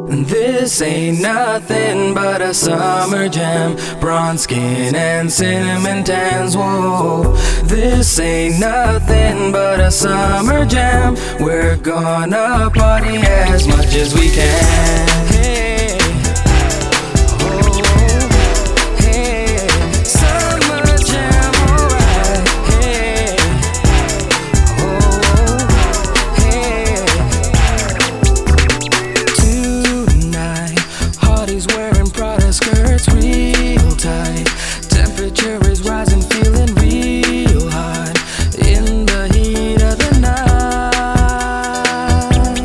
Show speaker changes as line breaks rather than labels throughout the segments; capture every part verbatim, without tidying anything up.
This ain't nothing but a summer jam. Bronze skin and cinnamon tans, whoa. This ain't nothing but a summer jam. We're gonna party as much as we can. Hey, oh, hey, summer jam, alright. Hey, oh, hey. Tonight, Hardy's wearing Prada skirts real tight. Temperature is rising, feeling real hot in the heat of the night.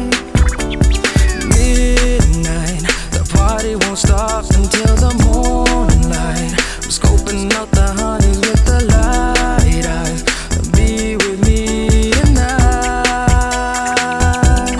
Midnight, the party won't stop until the morning light. I'm scoping out the honeys with the light eyes. Be with me tonight.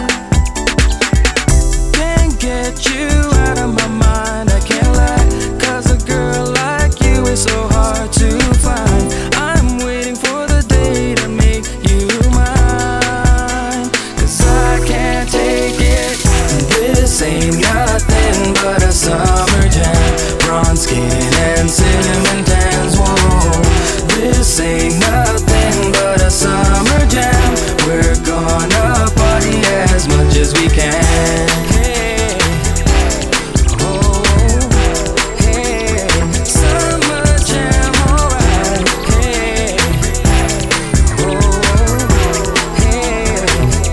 Can't get you out of my mind, I can't lie. Cause a girl like you is so hard to find. I'm waiting for the day to make you mine. Cause I can't take it. This ain't nothing but a summer jam. Bronze skin and cinnamon tans, whoa. This ain't nothing but a summer jam. We're gonna party as much as we can. Hey, oh, hey, summer jam, alright. Hey, oh, hey.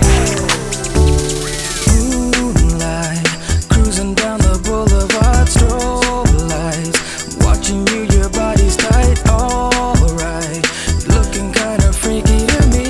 Moonlight, cruising down the boulevard, strobe lights. Watching you, your body's tight, alright. Looking kinda freaky to me.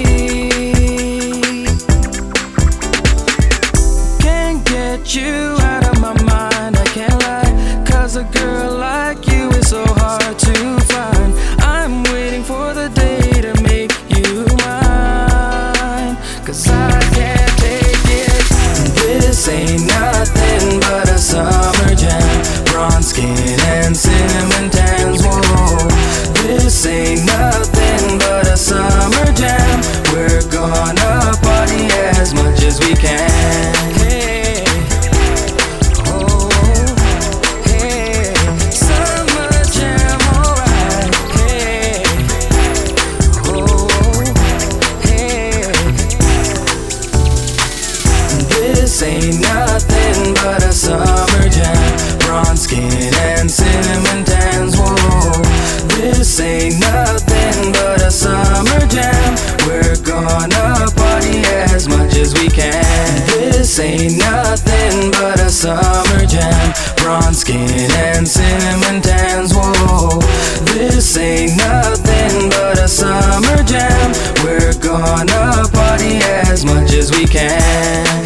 Can't get you out of my mind, I can't lie. Cause a girl like you is so hard to find. I'm waiting for the day to make you mine. Cause I can't take it. This ain't nothing but a summer jam. Bronze skin and cinnamon tans, whoa. This ain't nothing but a summer jam. We're gonna party as much as we can. Hey, oh, hey, summer jam, alright. Hey, oh, hey. This ain't nothing but a summer jam. Bronze skin and cinnamon tans, whoa. This ain't nothing but a summer jam. We're gonna party as much as we can. This ain't nothing but a summer jam. Bronze skin and cinnamon tans, whoa. This ain't nothing but a summer jam. We're gonna party as much as we can.